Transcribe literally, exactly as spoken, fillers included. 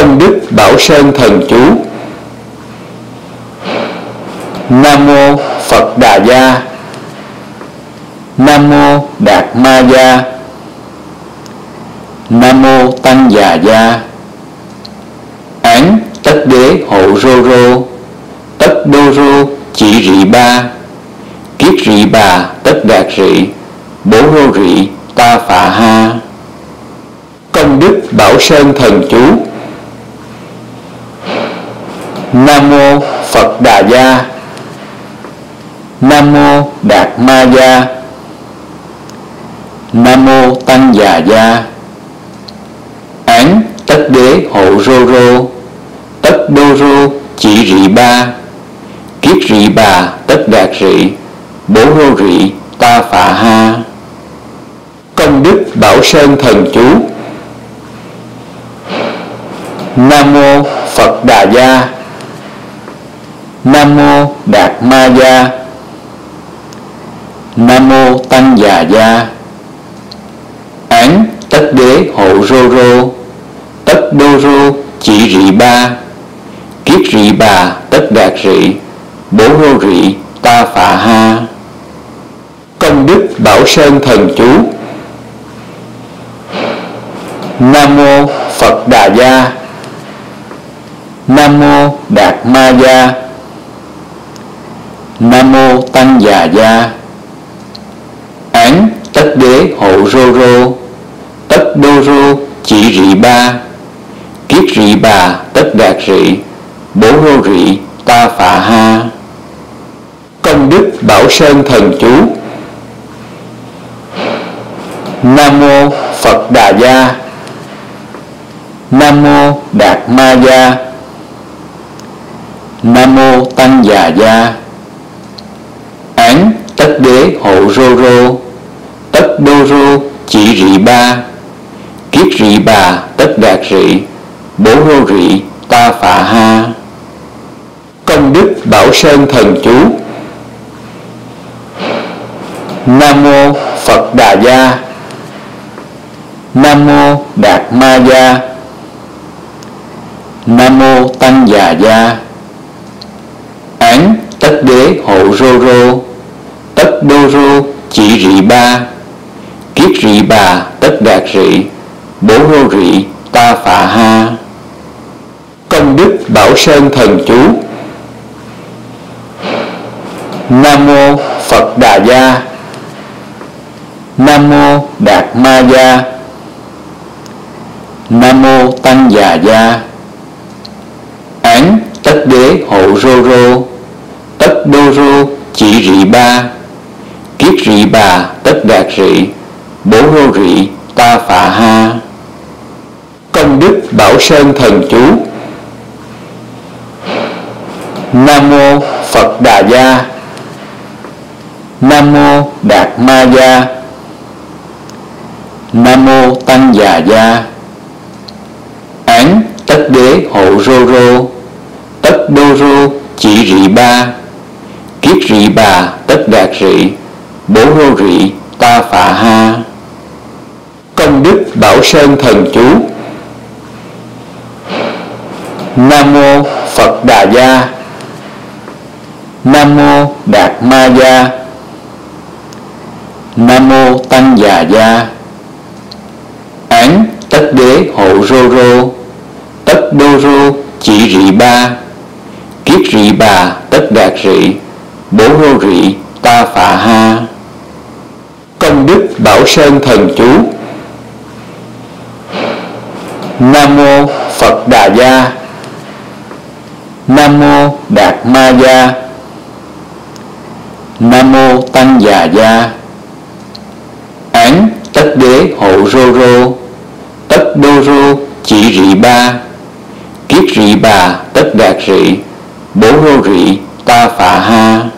Công đức Bảo Sơn Thần Chú. Nam mô Phật Đà Gia. Nam mô Đạt Ma Gia. Nam mô Tăng Già Gia. Án tất đế hộ rô rô, tất đô rô chỉ rị ba, kiết rị bà tất đạt rị, bố rô rị ta phạ ha. Công đức Bảo Sơn Thần Chú. Nam mô Phật Đà Gia. Nam mô Đạt Ma Gia. Nam mô Tăng Già Gia. Án tất đế hộ rô rô, tất đô rô chỉ rị ba, kiết rị bà tất đạt rị, bố rô rị ta phạ ha. Công đức Bảo Sơn Thần Chú. Nam mô Phật Đà Gia. Nam mô Đạt Ma Gia. Nam mô Tăng Già Gia. Án tất đế hộ rô rô, tất đô rô chỉ rị ba, kiết rị bà tất đạt rị, bố rô rị ta phạ ha. Công đức Bảo Sơn Thần Chú. Nam mô Phật Đà Gia. Nam mô Đạt Ma Gia. Nam mô Tăng Già Gia. Án tất đế hộ rô rô, tất đô rô chỉ rị ba, kiết rị bà tất đạt rị, bố rô rị ta phạ ha. Công đức Bảo Sơn Thần Chú. Nam mô Phật Đà Gia. Nam mô Đạt Ma Gia. Nam mô Tăng Già Gia. Án tất đế hộ rô rô, tất đô rô chỉ rị ba, kiết rị bà tất đạt rị, bố rô rị ta phạ ha. Công đức Bảo Sơn Thần Chú. Nam mô Phật Đà Gia. Nam mô Đạt Ma Gia. Nam mô Tăng Già Gia. Án tất đế hộ rô rô, tất đô rô chỉ rị ba, kiết rị bà tất đạt rị, bố rô rị ta phạ ha. Công đức Bảo Sơn Thần Chú. Nam mô Phật Đà Gia. Nam mô Đạt Ma Gia. Nam mô Tăng Già Gia. Án tất đế hộ rô rô, tất đô rô chỉ rị ba, kiết rị bà tất đạt rị, bố rô rị ta phạ ha. Công đức Bảo Sơn Thần Chú. Nam mô Phật Đà Gia. Nam mô Đạt Ma Gia. Nam mô Tăng Già Gia. Án tất đế hộ rô rô, tất đô rô chỉ rị ba, kiết rị bà tất đạt rị, bố rô rị ta phạ ha. Công đức Bảo Sơn Thần Chú. Nam mô Phật Đà Gia. Nam mô Đạt Ma Gia. Nam mô Tăng Già Gia. Án tất đế hộ rô rô, tất đô rô chỉ rị ba, kiết rị bà tất đạt rị, bố rô rị ta phạ ha. Công đức Bảo Sơn Thần Chú. Nam mô Phật Đà Gia. Nam mô Đạt Ma Gia. Nam mô Tăng Già Gia. Án tất đế hộ rô rô, tất đô rô chỉ rị ba, kiết rị bà tất đạt rị, bố rô rị ta phạ ha.